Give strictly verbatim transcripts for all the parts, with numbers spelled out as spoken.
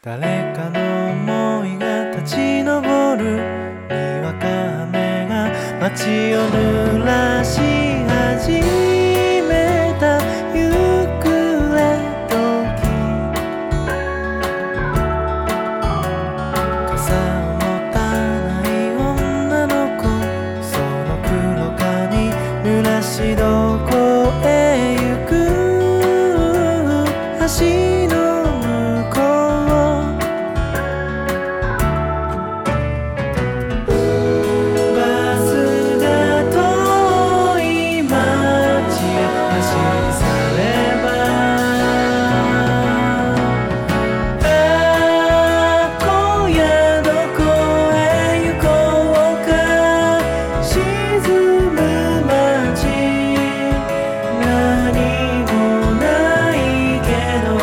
誰かの想いが立ち上る、にわか雨が街を濡らし始めた。夕暮れ時、傘を持たない女の子、その黒髪濡らしどこへ行く。橋の向こう、バスが遠い街へ走り去れば、ああ今夜どこへ行こうか。沈む街、何もないけど、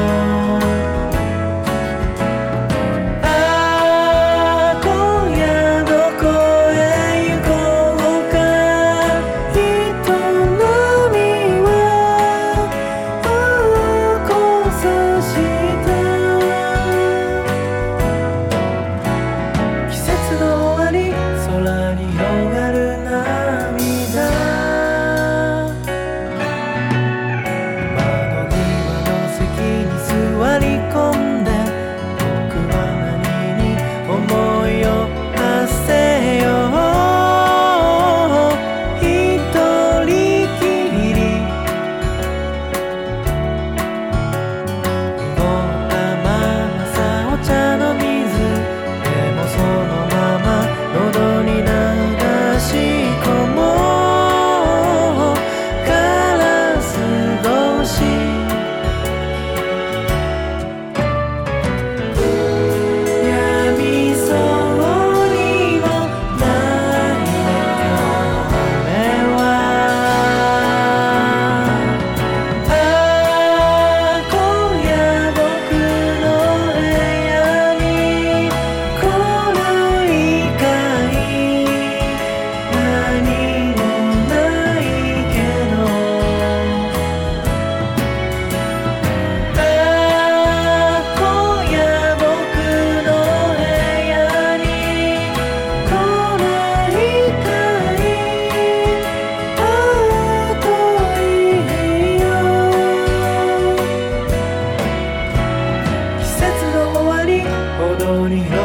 ああ今夜どこへ行こうか。人波は交差した。季節の終わり、空に広がる涙。窓際の席に座り込んで、僕は何に思いを馳せよう。一人きり濁ったままさ、お茶の水。でもそのまま喉に流し込もう。ガラス越し、やみそうにもないね今日の雨は。ああ今夜僕の部屋に来ないかい。何もないけど、ああ今夜僕の部屋に来ないかい。ああ遠い部屋、季節の終わり、歩道に広